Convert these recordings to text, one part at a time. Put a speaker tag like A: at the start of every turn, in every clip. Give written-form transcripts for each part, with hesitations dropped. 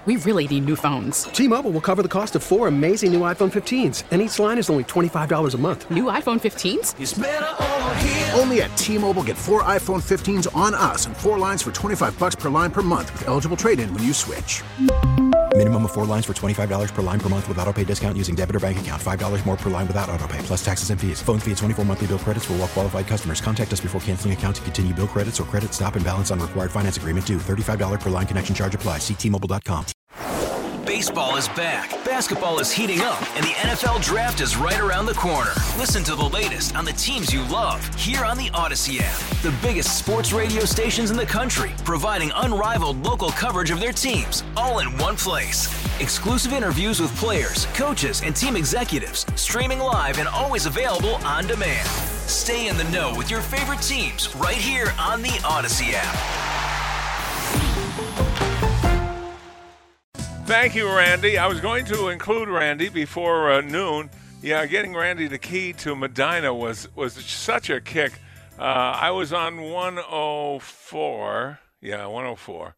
A: We really need new phones.
B: T-Mobile will cover the cost of 4 amazing new iPhone 15s, and each line is only $25 a month.
A: New iPhone 15s?
C: It's better over here.
D: Only at T-Mobile, get 4 iPhone 15s on us and 4 lines for $25 per line per month with eligible trade-in when you switch.
E: Minimum of 4 lines for $25 per line per month with autopay discount using debit or bank account. $5 more per line without autopay, plus taxes and fees. Phone fee at 24 monthly bill credits for well-qualified customers. Contact us before canceling account to continue bill credits or credit stop and balance on required finance agreement due. $35 per line connection charge applies. See T-Mobile.com.
F: Baseball is back, basketball is heating up, and the NFL Draft is right around the corner. Listen to the latest on the teams you love here on the Odyssey app. The biggest sports radio stations in the country, providing unrivaled local coverage of their teams, all in one place. Exclusive interviews with players, coaches, and team executives, streaming live and always available on demand. Stay in the know with your favorite teams right here on the Odyssey app.
G: Thank you, Randy. I was going to include Randy before noon. Yeah, getting Randy the key to Medina was such a kick. I was on 104. Yeah, 104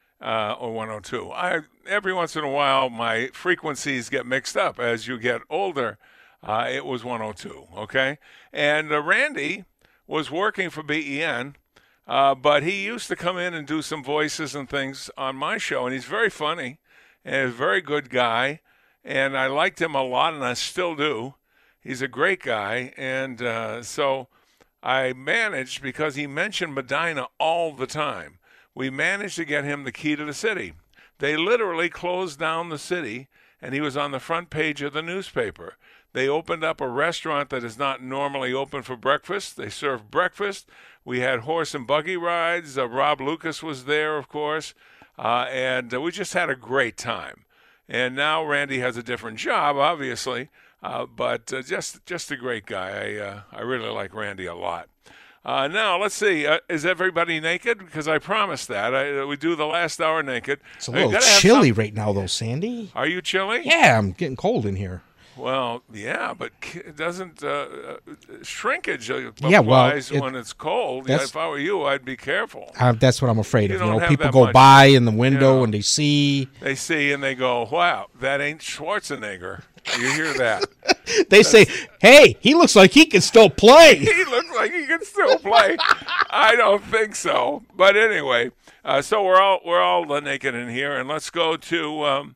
G: or 102. Every once in a while, my frequencies get mixed up as you get older. It was 102, okay? And Randy was working for BEN, but he used to come in and do some voices and things on my show, and he's very funny. And a very good guy, and I liked him a lot, and I still do. He's a great guy, and so I managed, because he mentioned Medina all the time, we managed to get him the key to the city. They literally closed down the city, and he was on the front page of the newspaper. They opened up a restaurant that is not normally open for breakfast. They served breakfast. We had horse and buggy rides. Rob Lucas was there, of course. And we just had a great time. And now Randy has a different job, obviously, but just a great guy. I really like Randy a lot. Now, let's see. Is everybody naked? Because I promised that. We do the last hour naked.
H: It's a little chilly right now, though, Sandy.
G: Are you chilly?
H: Yeah, I'm getting cold in here.
G: Well, yeah, but it doesn't shrinkage
H: applies
G: when it's cold. Yeah, if I were you, I'd be careful.
H: That's what I'm afraid of. People go by in the window and they see.
G: They see and they go, wow, that ain't Schwarzenegger. You hear that?
H: They say, hey, he looks like he can still play.
G: He looks like he can still play. I don't think so. But anyway, so we're all naked in here, and let's go to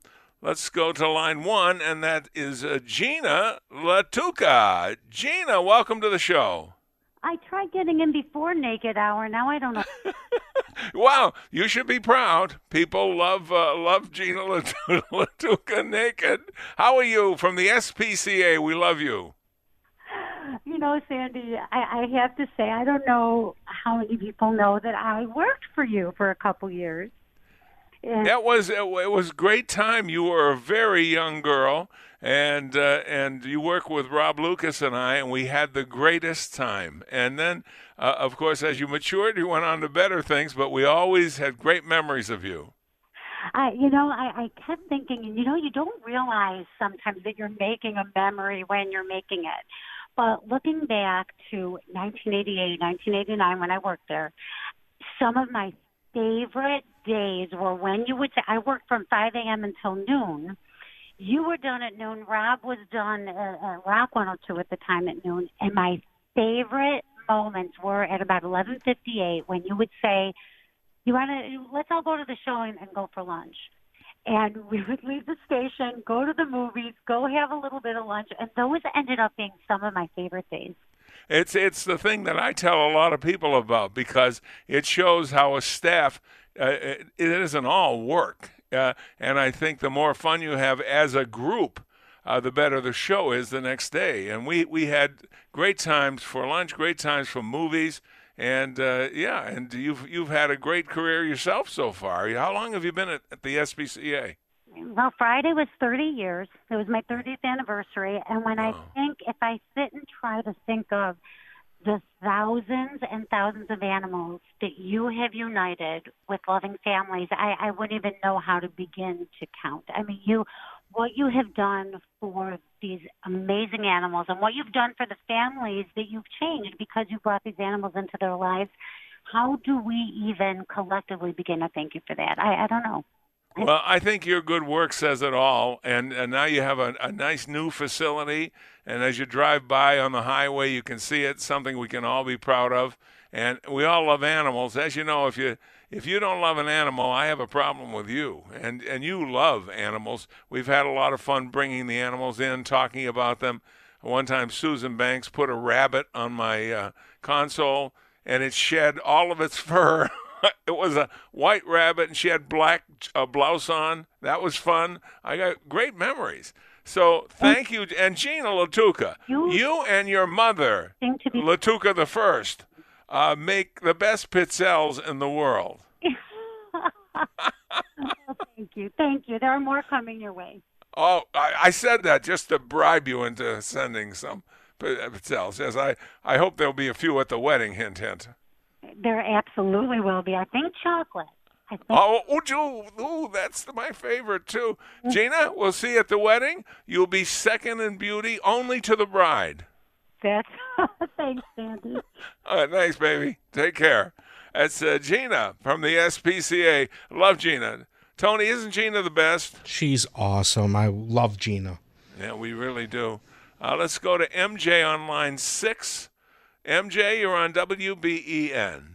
G: line one, and that is Gina Latuca. Gina, welcome to the show.
I: I tried getting in before Naked Hour. Now I don't know.
G: Wow, you should be proud. People love Gina Latuca naked. How are you? From the SPCA, we love you.
I: You know, Sandy, I have to say, I don't know how many people know that I worked for you for a couple years.
G: It was a great time. You were a very young girl, and you worked with Rob Lucas and I, and we had the greatest time. And then, of course, as you matured, you went on to better things, but we always had great memories of you.
I: I kept thinking, and you don't realize sometimes that you're making a memory when you're making it. But looking back to 1988, 1989, when I worked there, some of my favorite days were when you would say, I worked from 5 a.m. until noon. You were done at noon. Rob was done at Rock 102 at the time at noon. And my favorite moments were at about 11:58 when you would say, let's all go to the show and go for lunch. And we would leave the station, go to the movies, go have a little bit of lunch. And those ended up being some of my favorite days.
G: It's the thing that I tell a lot of people about, because it shows how a staff, it isn't all work. And I think the more fun you have as a group, the better the show is the next day. And we had great times for lunch, great times for movies, and and you've had a great career yourself so far. How long have you been at the SPCA?
I: Well, Friday was 30 years. It was my 30th anniversary. And when if I sit and try to think of the thousands and thousands of animals that you have united with loving families, I wouldn't even know how to begin to count. I mean, what you have done for these amazing animals and what you've done for the families that you've changed because you brought these animals into their lives, how do we even collectively begin to thank you for that? I don't know.
G: Well, I think your good work says it all, and now you have a nice new facility, and as you drive by on the highway, you can see it, something we can all be proud of, and we all love animals. As you know, if you don't love an animal, I have a problem with you, and you love animals. We've had a lot of fun bringing the animals in, talking about them. One time, Susan Banks put a rabbit on my console, and it shed all of its fur. It was a white rabbit, and she had black blouse on. That was fun. I got great memories. So thank you. And Gina Latuca, you and your mother, Latuca the First, make the best pizzelles in the world.
I: Thank you. There are more coming your way.
G: Oh, I said that just to bribe you into sending some pizzelles. Yes, I hope there'll be a few at the wedding, hint, hint.
I: There absolutely will be. I think chocolate.
G: That's my favorite, too. Gina, we'll see you at the wedding. You'll be second in beauty only to the bride.
I: Thanks, Sandy.
G: All right, thanks, baby. Take care. That's Gina from the SPCA. Love Gina. Tony, isn't Gina the best?
H: She's awesome. I love Gina.
G: Yeah, we really do. Let's go to MJ on line 6. MJ, you're on WBEN.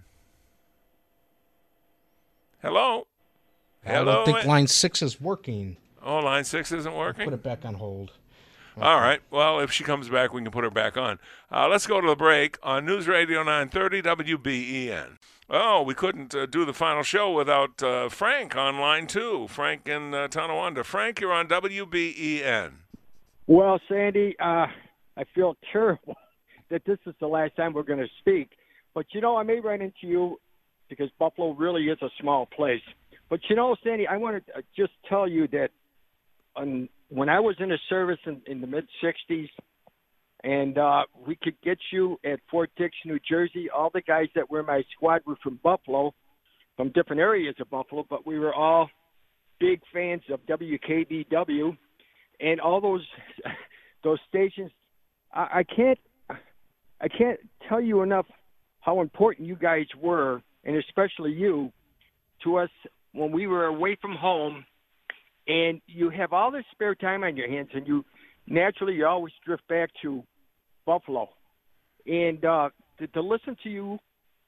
G: Hello?
H: I don't think line 6 is working.
G: Oh, line 6 isn't working?
H: Put it back on hold.
G: Okay. All right. Well, if she comes back, we can put her back on. Let's go to the break on News Radio 930 WBEN. Oh, we couldn't do the final show without Frank on line 2. Frank in Tonawanda. Frank, you're on WBEN.
C: Well, Sandy, I feel terrible that this is the last time we're going to speak. But, I may run into you because Buffalo really is a small place. But, Sandy, I want to just tell you that when I was in the service in the mid-'60s, and we could get you at Fort Dix, New Jersey, all the guys that were in my squad were from Buffalo, from different areas of Buffalo, but we were all big fans of WKBW. And all those stations, I can't tell you enough how important you guys were, and especially you, to us when we were away from home. And you have all this spare time on your hands, and you always drift back to Buffalo. And to listen to you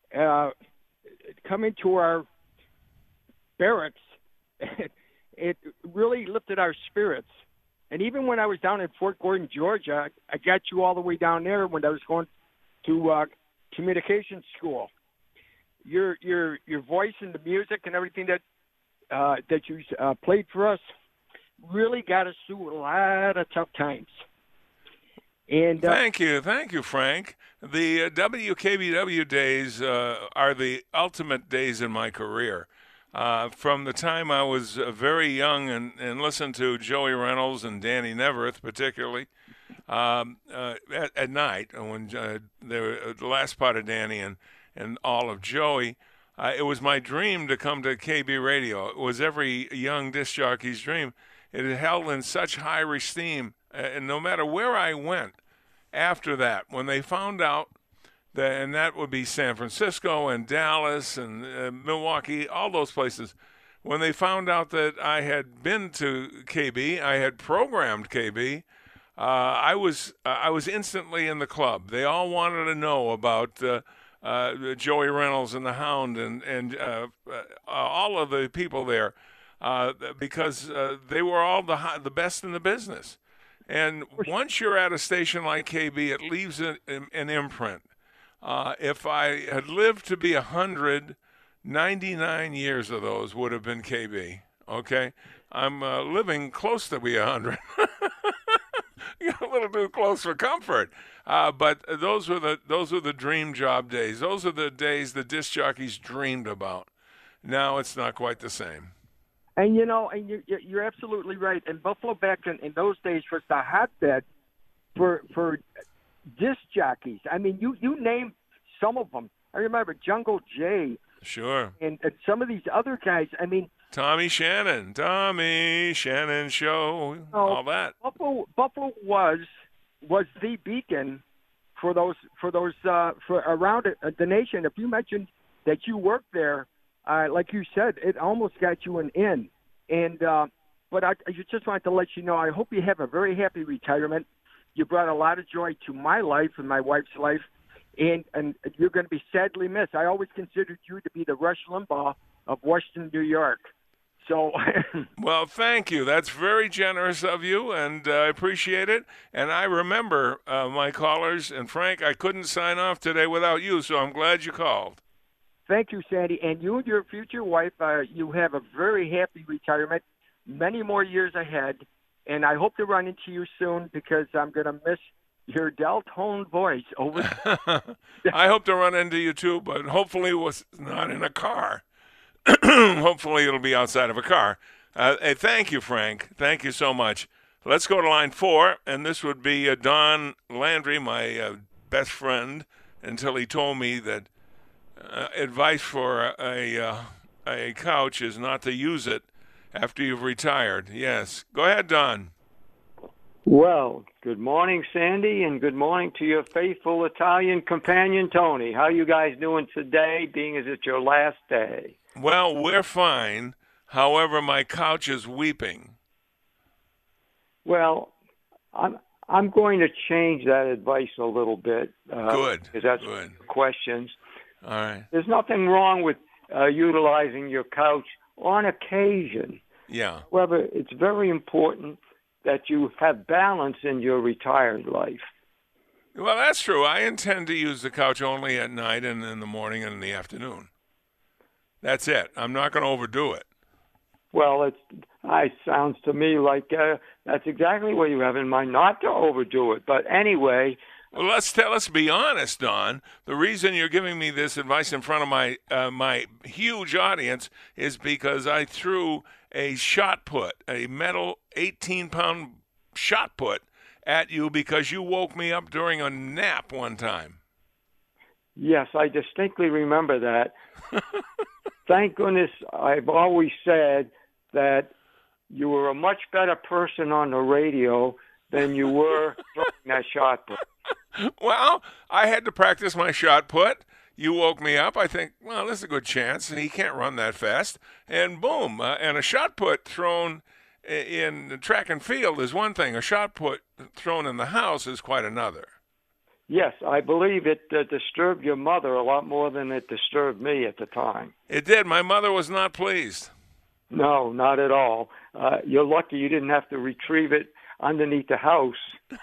C: come into our barracks, it really lifted our spirits. And even when I was down in Fort Gordon, Georgia, I got you all the way down there when I was going to communications school. Your voice and the music and everything that you played for us really got us through a lot of tough times. And
G: thank you, Frank. The WKBW days are the ultimate days in my career. From the time I was very young and listened to Joey Reynolds and Danny Neverth, particularly at night when the last part of Danny and all of Joey. It was my dream to come to KB Radio. It was every young disc jockey's dream. It held in such high esteem, and no matter where I went after that, when they found out that, and that would be San Francisco and Dallas and Milwaukee, all those places, when they found out that I had been to KB, I had programmed KB, I was instantly in the club. They all wanted to know about Joey Reynolds and the Hound and all of the people there because they were all the best in the business. And once you're at a station like KB, it leaves an imprint. If I had lived to be 100, 99 years of those would have been KB. Okay, I'm living close to be 100. A little too close for comfort. But those were the dream job days. Those are the days the disc jockeys dreamed about. Now it's not quite the same.
C: And you're absolutely right. And Buffalo back in those days was the hotbed for disc jockeys. I mean, you named some of them. I remember Jungle Jay.
G: Sure.
C: And some of these other guys. I mean,
G: Tommy Shannon Show, all that.
C: Buffalo was the beacon for around the nation. If you mentioned that you worked there, like you said, it almost got you an in. And but I just wanted to let you know, I hope you have a very happy retirement. You brought a lot of joy to my life and my wife's life, and you're going to be sadly missed. I always considered you to be the Rush Limbaugh of Western New York. So,
G: well, thank you. That's very generous of you, and I appreciate it. And I remember my callers. And, Frank, I couldn't sign off today without you, so I'm glad you called.
C: Thank you, Sandy. And you and your future wife, you have a very happy retirement, many more years ahead. And I hope to run into you soon because I'm going to miss your Deltone voice over.
G: I hope to run into you, too, but hopefully it's not in a car. Hopefully it'll be outside of a car. Hey, thank you, Frank. Thank you so much. Let's go to line 4, and this would be Don Landry, my best friend, until he told me that advice for a couch is not to use it after you've retired. Yes. Go ahead, Don.
J: Well, good morning, Sandy, and good morning to your faithful Italian companion, Tony. How are you guys doing today, being as it's your last day?
G: Well, we're fine. However, my couch is weeping.
J: Well, I'm going to change that advice a little bit.
G: Good.
J: Because that's
G: good.
J: Questions.
G: All right.
J: There's nothing wrong with utilizing your couch on occasion.
G: Yeah.
J: However, it's very important that you have balance in your retired life.
G: Well, that's true. I intend to use the couch only at night and in the morning and in the afternoon. That's it. I'm not going to overdo it.
J: Well, it sounds to me like that's exactly what you have in mind, not to overdo it. But anyway.
G: Well, let's be honest, Don. The reason you're giving me this advice in front of my huge audience is because I threw a shot put, a metal 18-pound shot put at you because you woke me up during a nap one time.
J: Yes, I distinctly remember that. Thank goodness I've always said that you were a much better person on the radio than you were throwing that shot put.
G: Well, I had to practice my shot put. You woke me up. I think, well, this is a good chance. He can't run that fast. And boom, and a shot put thrown in track and field is one thing. A shot put thrown in the house is quite another.
J: Yes, I believe it disturbed your mother a lot more than it disturbed me at the time.
G: It did. My mother was not pleased.
J: No, not at all. You're lucky you didn't have to retrieve it underneath the house.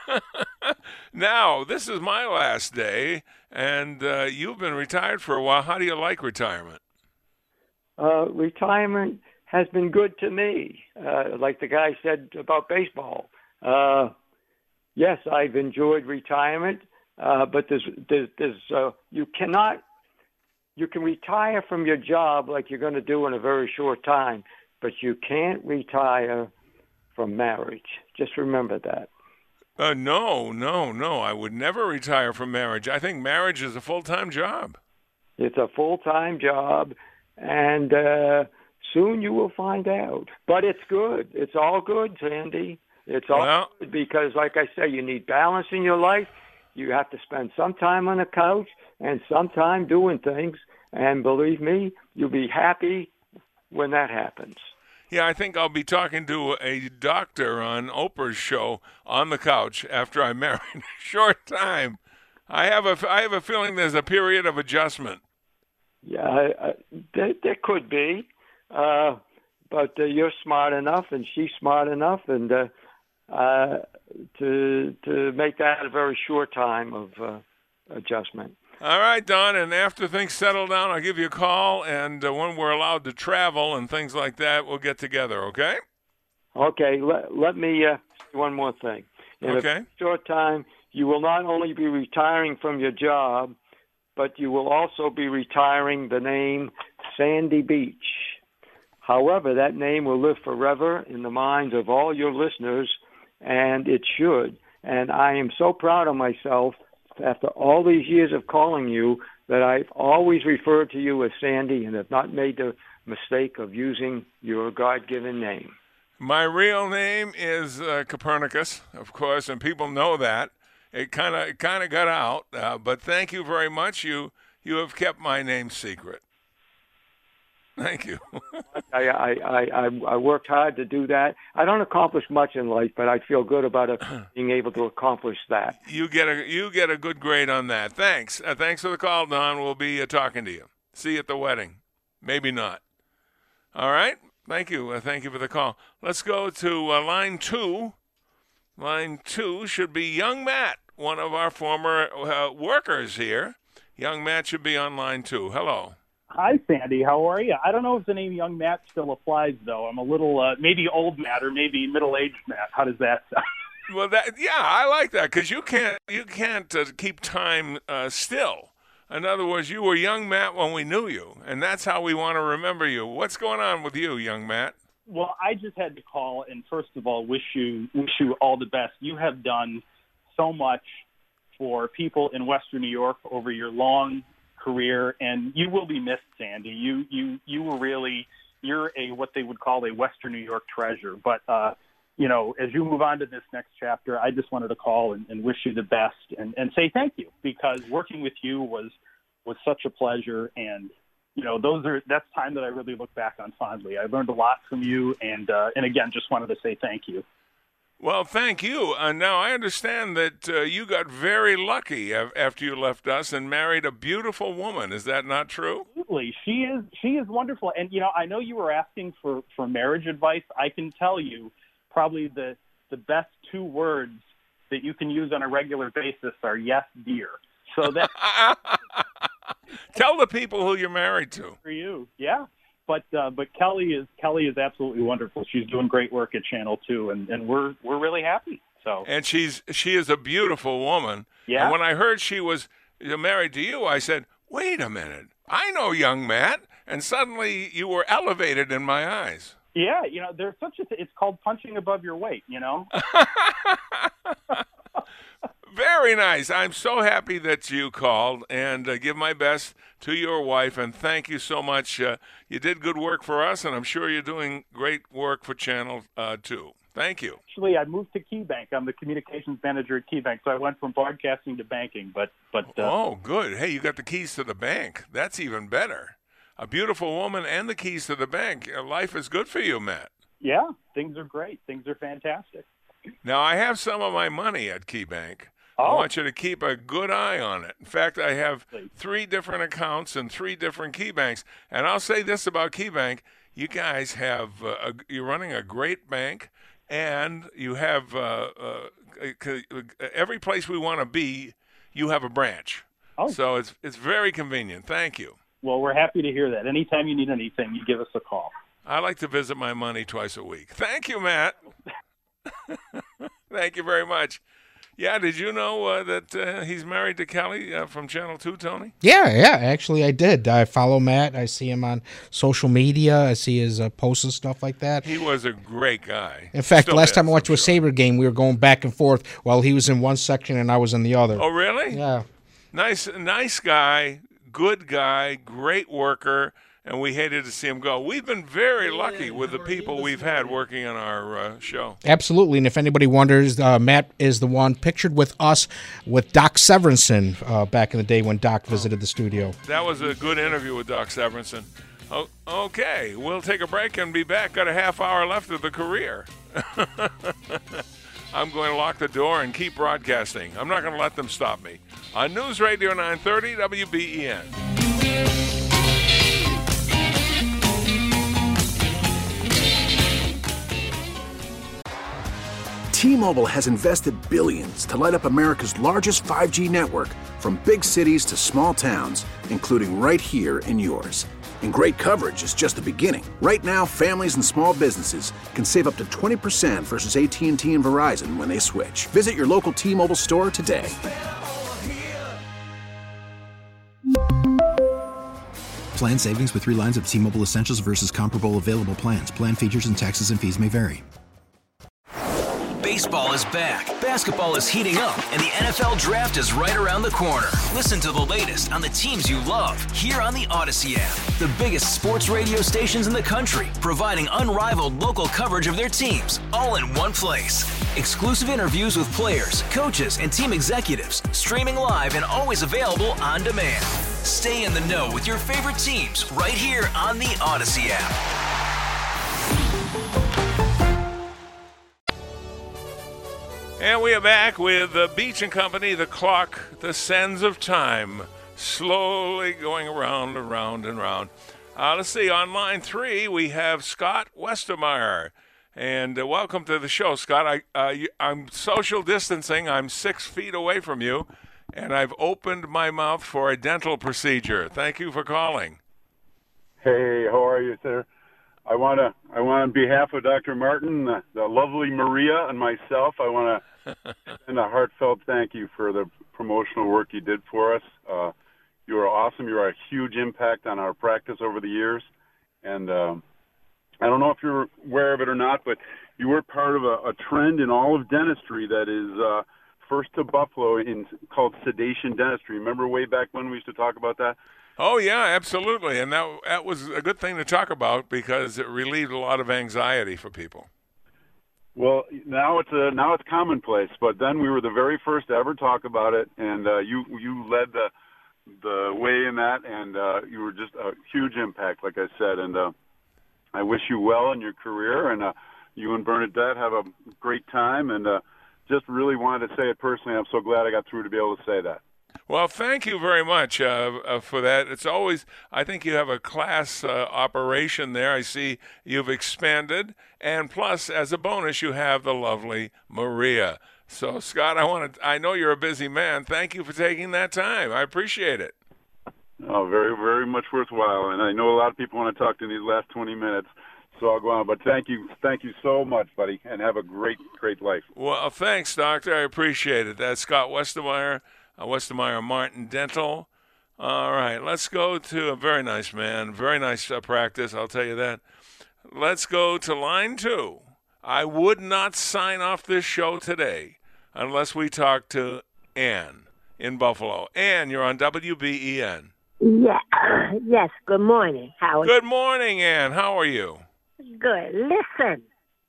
G: Now, this is my last day, and you've been retired for a while. How do you like retirement?
J: Retirement has been good to me, like the guy said about baseball. Yes, I've enjoyed retirement. But you can retire from your job like you're going to do in a very short time, but you can't retire from marriage. Just remember that. No. I would never retire from marriage. I think marriage is a full-time job. It's a full-time job, and soon you will find out. But it's good. It's all good, Sandy. It's all good because, like I say, you need balance in your life. You have to spend some time on the couch and some time doing things. And believe me, you'll be happy when that happens.
G: Yeah, I think I'll be talking to a doctor on Oprah's show on the couch after I'm married a short time. I have a feeling there's a period of adjustment.
J: Yeah, there could be. But you're smart enough and she's smart enough and to make that a very short time of adjustment.
G: All right, Don, and after things settle down, I'll give you a call, and when we're allowed to travel and things like that, we'll get together, okay?
J: Okay, let me say one more thing. In a short time, you will not only be retiring from your job, but you will also be retiring the name Sandy Beach. However, that name will live forever in the minds of all your listeners, and it should. And I am so proud of myself after all these years of calling you that I've always referred to you as Sandy and have not made the mistake of using your God-given name.
G: My real name is Copernicus, of course, and people know that. It kind of got out, but thank you very much. You have kept my name secret. Thank you.
J: I worked hard to do that. I don't accomplish much in life, but I feel good about being able to accomplish that.
G: You get a good grade on that. Thanks. Thanks for the call, Don. We'll be talking to you. See you at the wedding. Maybe not. All right. Thank you. Thank you for the call. Let's go to line 2. Line 2 should be Young Matt, one of our former workers here. Young Matt should be on line 2. Hello.
K: Hi, Sandy. How are you? I don't know if the name Young Matt still applies, though. I'm a little, maybe old Matt or maybe middle-aged Matt. How does that sound?
G: Well, I like that because you can't keep time still. In other words, you were young Matt when we knew you, and that's how we want to remember you. What's going on with you, young Matt?
K: Well, I just had to call and first of all wish you all the best. You have done so much for people in Western New York over your long career, and you will be missed, Sandy. You were really, you're what they would call a Western New York treasure. But as you move on to this next chapter, I just wanted to call and wish you the best and say thank you, because working with you was such a pleasure. And, that's time that I really look back on fondly. I learned a lot from you. And again, just wanted to say thank you.
G: Well, thank you. Now, I understand that you got very lucky after you left us and married a beautiful woman. Is that not true?
K: Absolutely. She is wonderful. And, I know you were asking for marriage advice. I can tell you, probably the best 2 words that you can use on a regular basis are yes, dear. So that
G: tell the people who you're married to.
K: For you, yeah. But Kelly is absolutely wonderful. She's doing great work at Channel 2, and we're really happy. So
G: and she is a beautiful woman.
K: Yeah.
G: And when I heard she was married to you, I said, "Wait a minute, I know young Matt." And suddenly you were elevated in my eyes.
K: Yeah, there's it's called punching above your weight,
G: Very nice. I'm so happy that you called, and give my best to your wife, and thank you so much. You did good work for us, and I'm sure you're doing great work for Channel 2. Thank you.
K: Actually, I moved to KeyBank. I'm the communications manager at KeyBank, so I went from broadcasting to banking. But
G: oh, good. Hey, you got the keys to the bank. That's even better. A beautiful woman and the keys to the bank. Life is good for you, Matt.
K: Yeah, things are great. Things are fantastic.
G: Now, I have some of my money at KeyBank.
K: Oh.
G: I want you to keep a good eye on it. In fact, I have 3 different accounts in 3 different KeyBanks. And I'll say this about KeyBank. You guys have, you're running a great bank, and you have every place we want to be, you have a branch.
K: Oh.
G: So it's very convenient. Thank you.
K: Well, we're happy to hear that. Anytime you need anything, you give us a call.
G: I like to visit my money twice a week. Thank you, Matt. Thank you very much. Yeah, did you know that he's married to Kelly from Channel 2, Tony?
H: Yeah, actually I did. I follow Matt. I see him on social media. I see his posts and stuff like that.
G: He was a great guy.
H: In fact, last time I went to a Sabre game, we were going back and forth while he was in one section and I was in the other.
G: Oh, really?
H: Yeah.
G: Nice guy, good guy, great worker, and we hated to see him go. We've been very lucky with the people we've had working on our show.
H: Absolutely, and if anybody wonders, Matt is the one pictured with us with Doc Severinsen back in the day when Doc visited the studio.
G: That was a good interview with Doc Severinsen. Oh, okay, we'll take a break and be back. Got a half hour left of the career. I'm going to lock the door and keep broadcasting. I'm not going to let them stop me. On News Radio 930 WBEN.
D: T-Mobile has invested billions to light up America's largest 5G network, from big cities to small towns, including right here in yours. And great coverage is just the beginning. Right now, families and small businesses can save up to 20% versus AT&T and Verizon when they switch. Visit your local T-Mobile store today.
E: Plan savings with 3 lines of T-Mobile Essentials versus comparable available plans. Plan features and taxes and fees may vary.
F: Baseball is back, basketball is heating up, and the NFL Draft is right around the corner. Listen to the latest on the teams you love here on the Odyssey app. The biggest sports radio stations in the country, providing unrivaled local coverage of their teams, all in one place. Exclusive interviews with players, coaches, and team executives, streaming live and always available on demand. Stay in the know with your favorite teams right here on the Odyssey app.
G: And we are back with the Beach and Company, the clock, the sands of time, slowly going around, and round. Let's see, on line 3, we have Scott Westermeyer. And welcome to the show, Scott. I'm social distancing. I'm 6 feet away from you, and I've opened my mouth for a dental procedure. Thank you for calling.
L: Hey, how are you, sir? I want on behalf of Dr. Martin, the lovely Maria, and myself, I want to send a heartfelt thank you for the promotional work you did for us. You are awesome. You are a huge impact on our practice over the years. And I don't know if you're aware of it or not, but you were part of a trend in all of dentistry that is first to Buffalo called sedation dentistry. Remember way back when we used to talk about that?
G: Oh, yeah, absolutely. And that was a good thing to talk about because it relieved a lot of anxiety for people.
L: Well, now it's commonplace, but then we were the very first to ever talk about it, and you led the way in that, and you were just a huge impact, like I said, and I wish you well in your career, and you and Bernadette have a great time, and just really wanted to say it personally. I'm so glad I got through to be able to say that.
G: Well, thank you very much for that. It's always, I think you have a class operation there. I see you've expanded, and plus, as a bonus, you have the lovely Maria. So, Scott, I know you're a busy man. Thank you for taking that time. I appreciate it.
L: Oh, very, very much worthwhile. And I know a lot of people want to talk to in these last 20 minutes, so I'll go on. But thank you so much, buddy, and have a great, great life.
G: Well, thanks, Doctor. I appreciate it. That's Scott Westermeyer, Westermeyer Martin Dental. All right, let's go to a very nice man, very nice practice, I'll tell you that. Let's go to line 2. I would not sign off this show today unless we talk to Ann in Buffalo. Ann, you're on WBEN.
M: Yeah. Yes, good morning, Howard.
G: Good morning, Ann. How are you?
M: Good. Listen,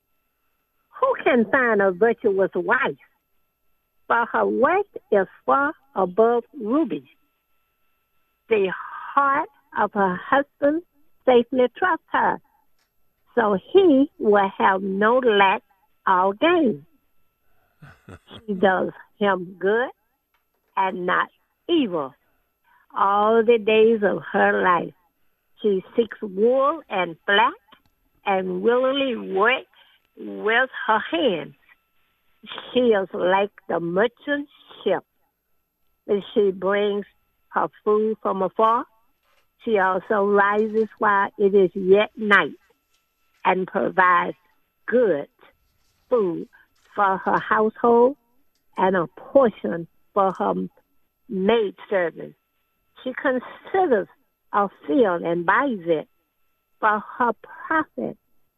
M: who can find a virtuous wife? For her worth is far above rubies. The heart of her husband safely trusts her, so he will have no lack or gain. She does him good and not evil all the days of her life. She seeks wool and flax and willingly works with her hands. She is like the merchant ship. She brings her food from afar. She also rises while it is yet night and provides good food for her household and a portion for her maidservant. She considers a field and buys it. For her profit,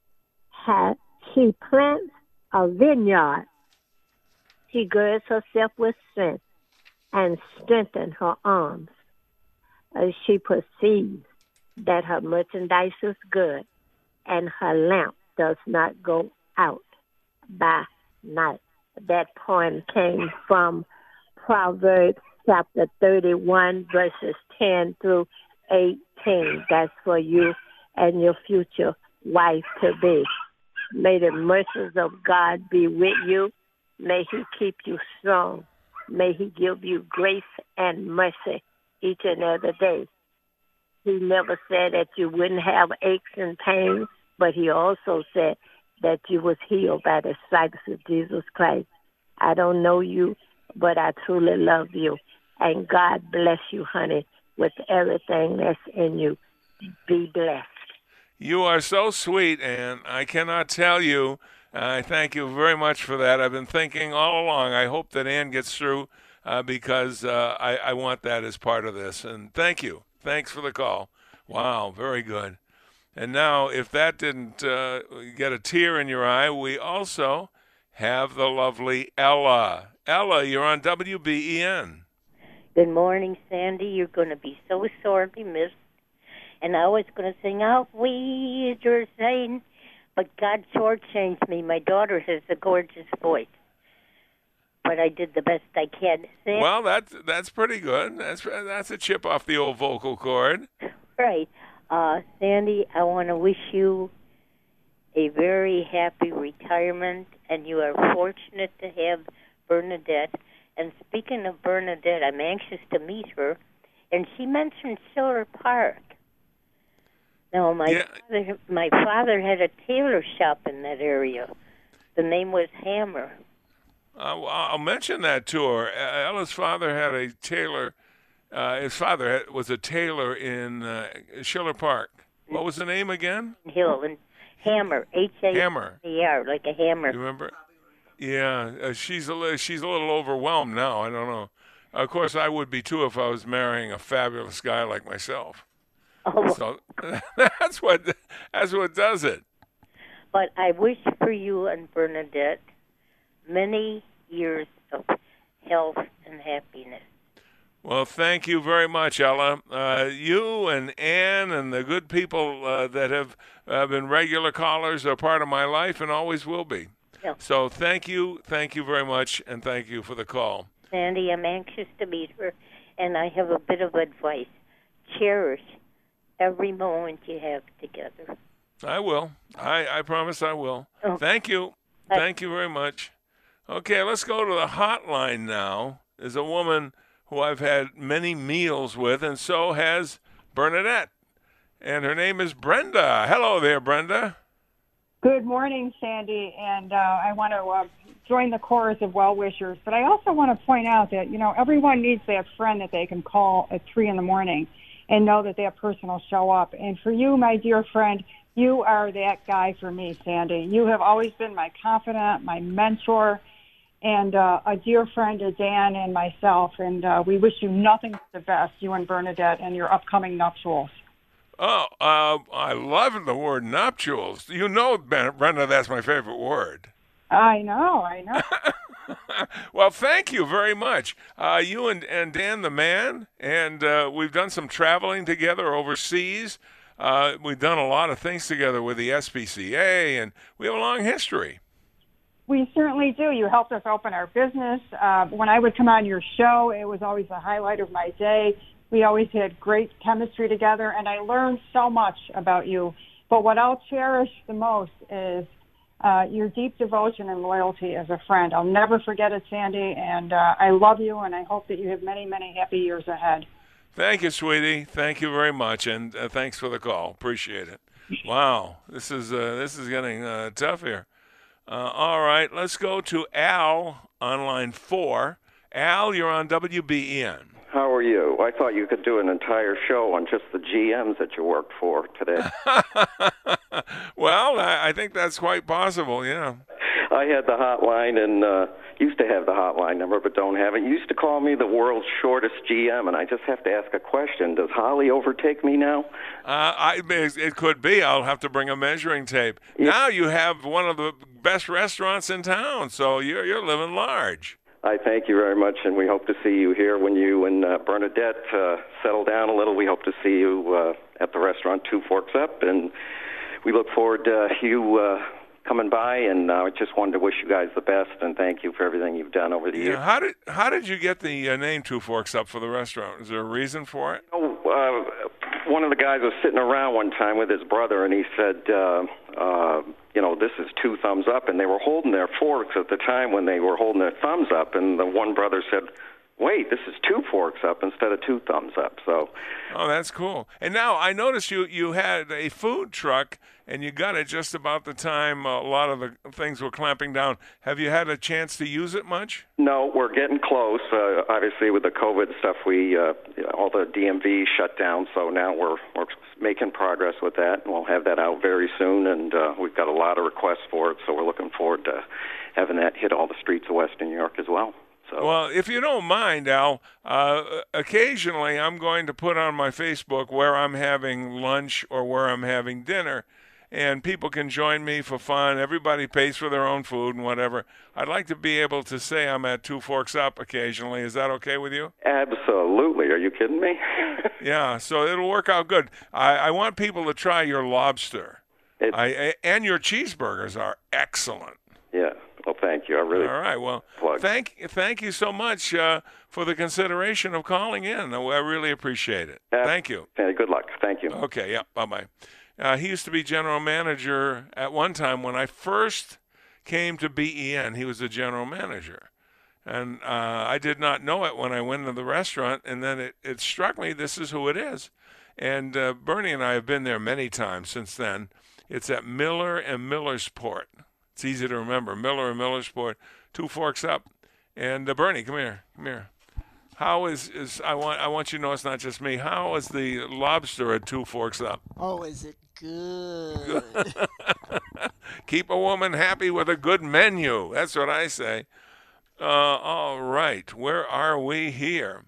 M: she plants a vineyard. She girds herself with strength and strengthens her arms. As she perceives that her merchandise is good and her lamp does not go out by night. That poem came from Proverbs chapter 31, verses 10 through 18. That's for you and your future wife to be. May the mercies of God be with you. May he keep you strong. May he give you grace and mercy each and every day. He never said that you wouldn't have aches and pains, but he also said that you was healed by the stripes of Jesus Christ. I don't know you, but I truly love you. And God bless you, honey, with everything that's in you. Be blessed.
G: You are so sweet, and I cannot tell you. I thank you very much for that. I've been thinking all along. I hope that Ann gets through because I want that as part of this. And thank you. Thanks for the call. Wow, very good. And now, if that didn't get a tear in your eye, we also have the lovely Ella. Ella, you're on WBEN.
N: Good morning, Sandy. You're going to be so sorely missed. And I was going to sing out, "We Your Saint," but God shortchanged me. My daughter has a gorgeous voice. but I did the best I can.
G: Well, that's pretty good. That's a chip off the old vocal cord.
N: Right. Sandy, I want to wish you a very happy retirement, and you are fortunate to have Bernadette. And speaking of Bernadette, I'm anxious to meet her, and she mentioned Schiller Park. Now, my father had a tailor shop in that area. The name was Hammer.
G: I'll mention that to her. Ella's father had a tailor. His father was a tailor in Schiller Park. What was the name again?
N: Hill and Hammer. H-A-M-E-R, like a hammer.
G: You remember? Yeah, she's a little overwhelmed now. I don't know. Of course, I would be too if I was marrying a fabulous guy like myself.
N: Oh.
G: So that's what does it.
N: But I wish for you and Bernadette many years of health and happiness.
G: Well, thank you very much, Ella. You and Ann and the good people that have been regular callers are part of my life and always will be.
N: Yeah.
G: So thank you very much, and thank you for the call.
N: Sandy, I'm anxious to meet her, and I have a bit of advice. Cherish every moment you have together.
G: I will. I promise I will.
N: Oh.
G: Thank you. Thank you very much. Okay, let's go to the hotline now. There's a woman who I've had many meals with, and so has Bernadette. And her name is Brenda. Hello there, Brenda.
O: Good morning, Sandy. And I want to join the chorus of well-wishers. But I also want to point out that, everyone needs that friend that they can call at 3 in the morning and know that person will show up. And for you, my dear friend, you are that guy for me, Sandy. You have always been my confidant, my mentor, and a dear friend to Dan and myself. And we wish you nothing but the best, you and Bernadette, and your upcoming nuptials.
G: Oh, I love the word nuptials. You know, Brenda, that's my favorite word.
O: I know.
G: Well, thank you very much. You and Dan the man, and we've done some traveling together overseas. We've done a lot of things together with the SPCA, and we have a long history.
O: We certainly do. You helped us open our business. When I would come on your show, it was always the highlight of my day. We always had great chemistry together, and I learned so much about you. But what I'll cherish the most is your deep devotion and loyalty as a friend. I'll never forget it, Sandy, and I love you, and I hope that you have many, many happy years ahead.
G: Thank you, sweetie. Thank you very much, and thanks for the call. Appreciate it. Wow, this is getting tough here. All right, let's go to Al on line 4. Al, you're on WBEN.
P: How are you? I thought you could do an entire show on just the GMs that you worked for today.
G: Well, I think that's quite possible, yeah.
P: I had the hotline and used to have the hotline number, but don't have it. You used to call me the world's shortest GM, and I just have to ask a question. Does Holly overtake me now?
G: It could be. I'll have to bring a measuring tape. Yeah. Now you have one of the best restaurants in town, so you're living large.
P: I thank you very much, and we hope to see you here when you and Bernadette settle down a little. We hope to see you at the restaurant Two Forks Up, and we look forward to you coming by, and I just wanted to wish you guys the best and thank you for everything you've done over the years.
G: How did you get the name Two Forks Up for the restaurant? Is there a reason for it?
P: One of the guys was sitting around one time with his brother, and he said, this is Two Thumbs Up, and they were holding their forks at the time when they were holding their thumbs up, and the one brother said, wait, this is Two Forks Up instead of Two Thumbs Up. So,
G: oh, that's cool. And now I noticed you had a food truck, and you got it just about the time a lot of the things were clamping down. Have you had a chance to use it much?
P: No, we're getting close. Obviously, with the COVID stuff, all the DMV shut down, so now we're making progress with that, and we'll have that out very soon, and we've got a lot of requests for it, so we're looking forward to having that hit all the streets of Western New York as well. So.
G: Well, if you don't mind, Al, occasionally I'm going to put on my Facebook where I'm having lunch or where I'm having dinner, and people can join me for fun. Everybody pays for their own food and whatever. I'd like to be able to say I'm at Two Forks Up occasionally. Is that okay with you?
P: Absolutely. Are you kidding me?
G: Yeah, so it'll work out good. I want people to try your lobster. And your cheeseburgers are excellent.
P: Yeah. Well, thank you. I really
G: all right. Well, thank you so much for the consideration of calling in. I really appreciate it. Thank you.
P: Hey, good luck. Thank you.
G: Okay. Yeah. Bye-bye. He used to be general manager at one time when I first came to BEN. He was the general manager. And I did not know it when I went into the restaurant, and then it struck me this is who it is. And Bernie and I have been there many times since then. It's at Miller and Millersport. It's easy to remember. Miller and Millersport, 2 Forks Up. And Bernie, come here. How is I want you to know it's not just me. How is the lobster at 2 Forks Up?
Q: Oh, is it good?
G: Keep a woman happy with a good menu. That's what I say. All right. Where are we here?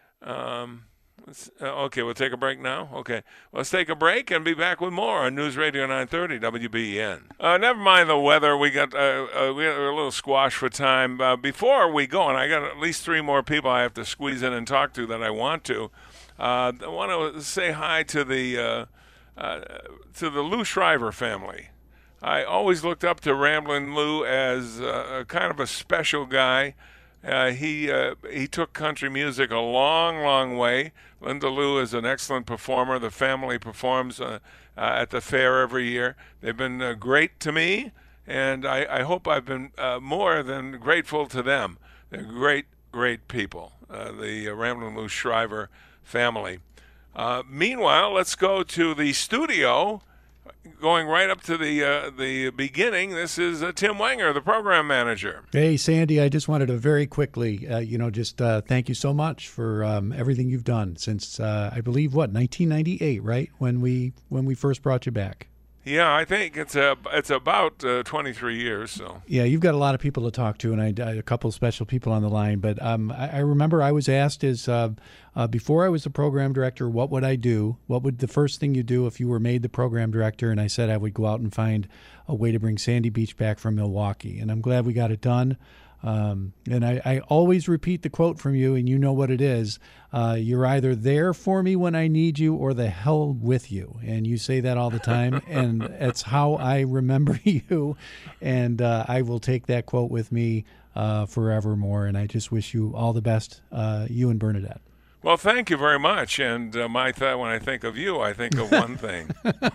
G: Okay, we'll take a break now. Okay, let's take a break and be back with more on News Radio 930 WBEN. Never mind the weather. We got a little squash for time. Before we go, and I got at least 3 more people I have to squeeze in and talk to that I want to. I want to say hi to the Lou Shriver family. I always looked up to Ramblin' Lou as kind of a special guy. He took country music a long, long way. Linda Lou is an excellent performer. The family performs at the fair every year. They've been great to me, and I hope I've been more than grateful to them. They're great, great people, the Ramblin' Lou Shriver family. Meanwhile, let's go to the studio. Going right up to the beginning, this is Tim Wenger, the program manager.
R: Hey, Sandy, I just wanted to very quickly, thank you so much for everything you've done since, I believe, 1998, right, when we first brought you back.
G: Yeah, I think it's about 23 years. So
R: yeah, you've got a lot of people to talk to, and I a couple of special people on the line. But I remember I was asked before I was the program director, what would I do? What would the first thing you do if you were made the program director? And I said I would go out and find a way to bring Sandy Beach back from Milwaukee, and I'm glad we got it done. And I always repeat the quote from you, and you know what it is. You're either there for me when I need you or the hell with you. And you say that all the time, and it's how I remember you. And I will take that quote with me forevermore. And I just wish you all the best, you and Bernadette.
G: Well, thank you very much. And when I think of you, I think of one thing.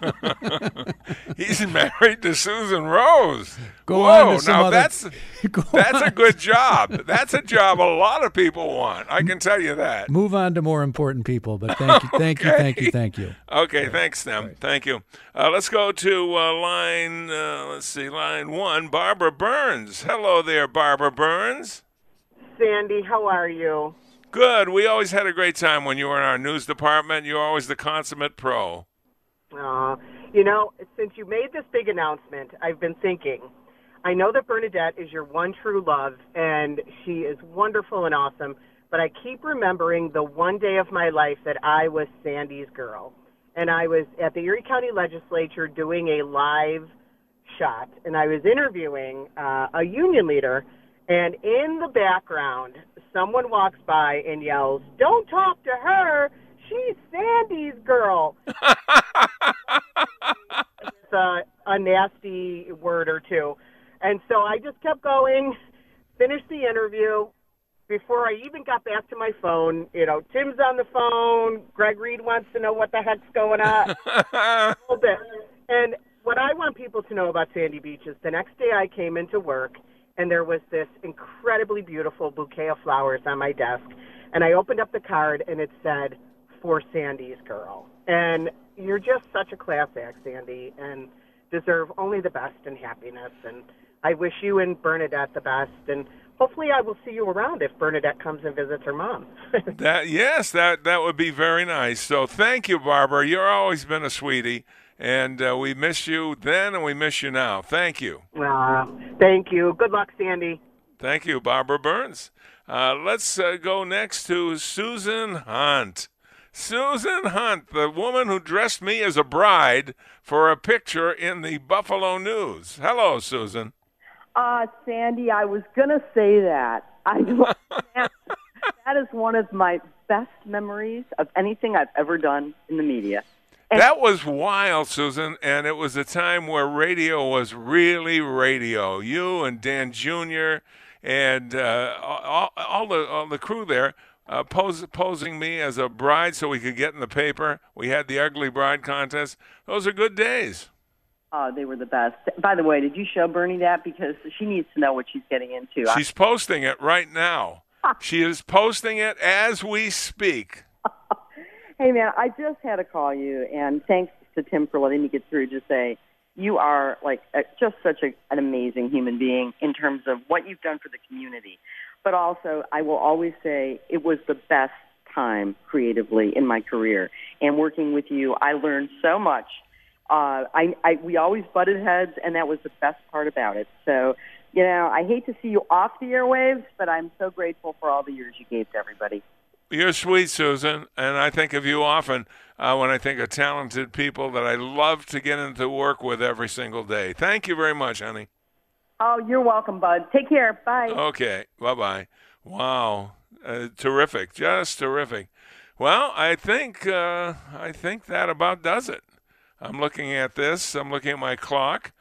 G: He's married to Susan Rose. That's a good job. That's a job a lot of people want. I can tell you that.
R: Move on to more important people. But thank you.
G: Okay, thanks, Tim. Right. Thank you. Let's go to line 1, Barbara Burns. Hello there, Barbara Burns.
S: Sandy, how are you?
G: Good. We always had a great time when you were in our news department. You're always the consummate pro.
S: Since you made this big announcement, I've been thinking, I know that Bernadette is your one true love, and she is wonderful and awesome, but I keep remembering the one day of my life that I was Sandy's girl. And I was at the Erie County Legislature doing a live shot, and I was interviewing a union leader. And in the background, someone walks by and yells, "Don't talk to her. She's Sandy's girl." It's a nasty word or two. And so I just kept going, finished the interview. Before I even got back to my phone, Tim's on the phone. Greg Reed wants to know what the heck's going on. A little bit. And what I want people to know about Sandy Beach is the next day I came into work, and there was this incredibly beautiful bouquet of flowers on my desk. And I opened up the card, and it said, "For Sandy's girl." And you're just such a class act, Sandy, and deserve only the best and happiness. And I wish you and Bernadette the best. And hopefully I will see you around if Bernadette comes and visits her mom.
G: That would be very nice. So thank you, Barbara. You've always been a sweetie. And we miss you then, and we miss you now. Thank you.
S: Thank you. Good luck, Sandy.
G: Thank you, Barbara Burns. Let's go next to Susan Hunt. Susan Hunt, the woman who dressed me as a bride for a picture in the Buffalo News. Hello, Susan.
T: Sandy, I was going to say that. That is one of my best memories of anything I've ever done in the media.
G: That was wild, Susan, and it was a time where radio was really radio. You and Dan Jr. and all the crew there posing me as a bride so we could get in the paper. We had the Ugly Bride contest. Those are good days.
T: Oh, they were the best. By the way, did you show Bernie that? Because she needs to know what she's getting into.
G: She's posting it right now. She is posting it as we speak.
T: Hey, man, I just had to call you, and thanks to Tim for letting me get through, just say you are just such an amazing human being in terms of what you've done for the community. But also, I will always say it was the best time creatively in my career. And working with you, I learned so much. We always butted heads, and that was the best part about it. So, I hate to see you off the airwaves, but I'm so grateful for all the years you gave to everybody.
G: You're sweet, Susan, and I think of you often when I think of talented people that I love to get into work with every single day. Thank you very much, honey.
T: Oh, you're welcome, bud. Take care. Bye.
G: Okay. Bye-bye. Wow. Terrific. Just terrific. Well, I think that about does it. I'm looking at this. I'm looking at my clock.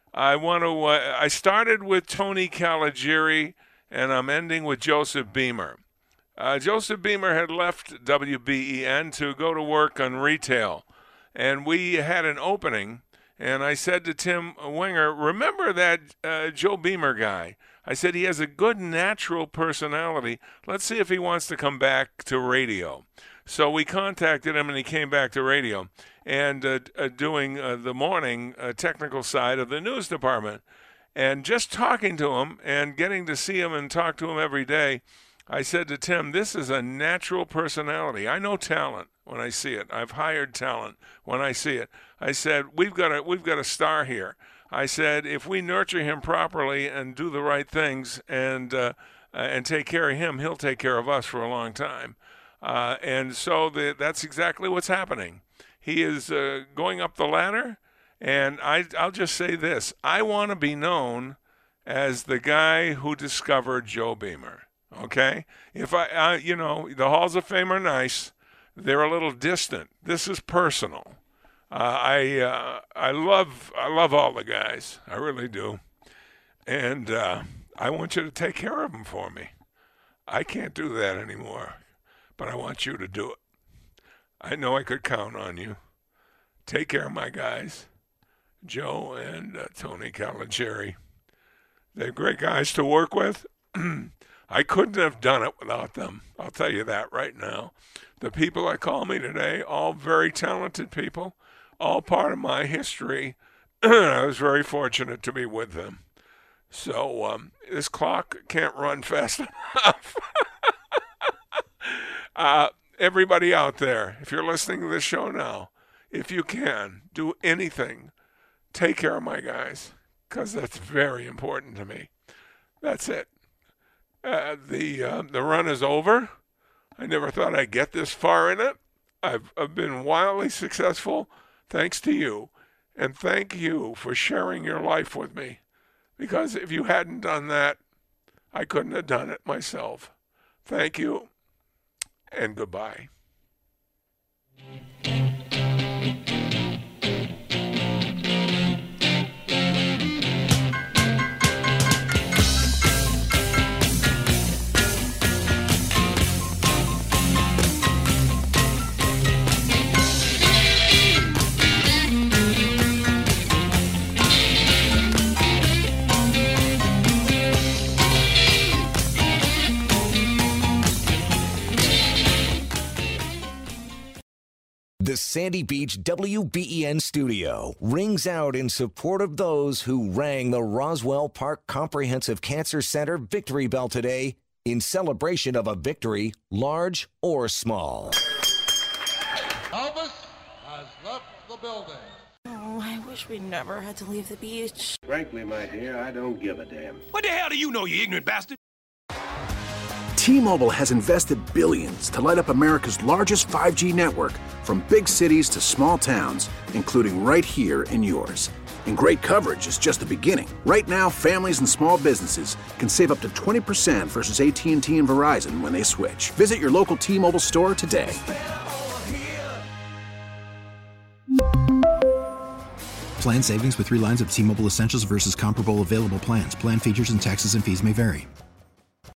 G: I started with Tony Caligiuri, and I'm ending with Joseph Beamer. Joseph Beamer had left WBEN to go to work on retail, and we had an opening, and I said to Tim Winger, remember that Joe Beamer guy? I said, he has a good natural personality. Let's see if he wants to come back to radio. So we contacted him, and he came back to radio and doing the morning technical side of the news department. And just talking to him and getting to see him and talk to him every day, I said to Tim, this is a natural personality. I know talent when I see it. I've hired talent when I see it. I said, we've got a star here. I said, if we nurture him properly and do the right things and take care of him, he'll take care of us for a long time. And so that's exactly what's happening. He is going up the ladder, and I'll just say this. I want to be known as the guy who discovered Joe Beamer. Okay, if the halls of fame are nice, they're a little distant. This is personal. I love all the guys. I really do, and I want you to take care of them for me. I can't do that anymore, but I want you to do it. I know I could count on you. Take care of my guys, Joe and Tony Caligiuri. They're great guys to work with. I couldn't have done it without them. I'll tell you that right now. The people that call me today, all very talented people, all part of my history. I was very fortunate to be with them. So this clock can't run fast enough. Everybody out there, if you're listening to this show now, if you can, do anything. Take care of my guys, because that's very important to me. That's it. The run is over. I never thought I'd get this far in it. I've been wildly successful thanks to you, and thank you for sharing your life with me, because if you hadn't done that, I couldn't have done it myself. Thank you, and goodbye.
U: The Sandy Beach WBEN studio rings out in support of those who rang the Roswell Park Comprehensive Cancer Center victory bell today in celebration of a victory, large or small.
V: Elvis has left the building.
Q: Oh, I wish we never had to leave the beach.
W: Frankly, my dear, I don't give a damn.
X: What the hell do you know, you ignorant bastard?
D: T-Mobile has invested billions to light up America's largest 5G network, from big cities to small towns, including right here in yours. And great coverage is just the beginning. Right now, families and small businesses can save up to 20% versus AT&T and Verizon when they switch. Visit your local T-Mobile store today.
E: Plan savings with 3 lines of T-Mobile Essentials versus comparable available plans. Plan features and taxes and fees may vary.